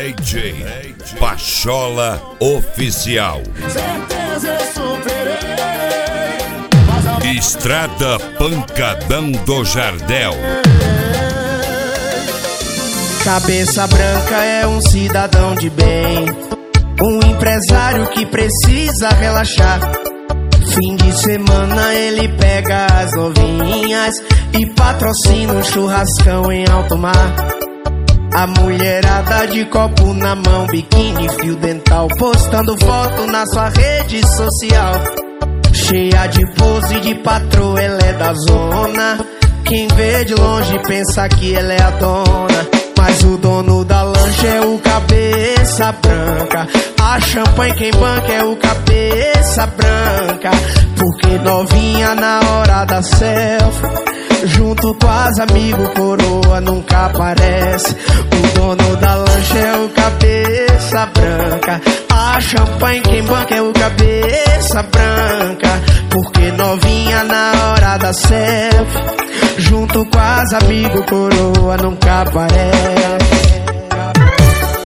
DJ Pachola Oficial. Certeza superei. Estrada Pancadão do Jardel. Cabeça branca é um cidadão de bem, um empresário que precisa relaxar. Fim de semana ele pega as novinhas e patrocina um churrascão em alto mar. A mulherada de copo na mão, biquíni, fio dental, postando foto na sua rede social. Cheia de pose de patroa, ela é da zona. Quem vê de longe pensa que ela é a dona, mas o dono da lancha é o cabeça branca. A champanhe quem banca é o cabeça branca. Porque novinha na hora da selfie, junto com as amigos, coroa nunca aparece. O dono da lancha é o cabeça branca. A champanhe quem banca é o cabeça branca. Porque novinha na hora da selfie, junto com as amigos, coroa nunca aparece.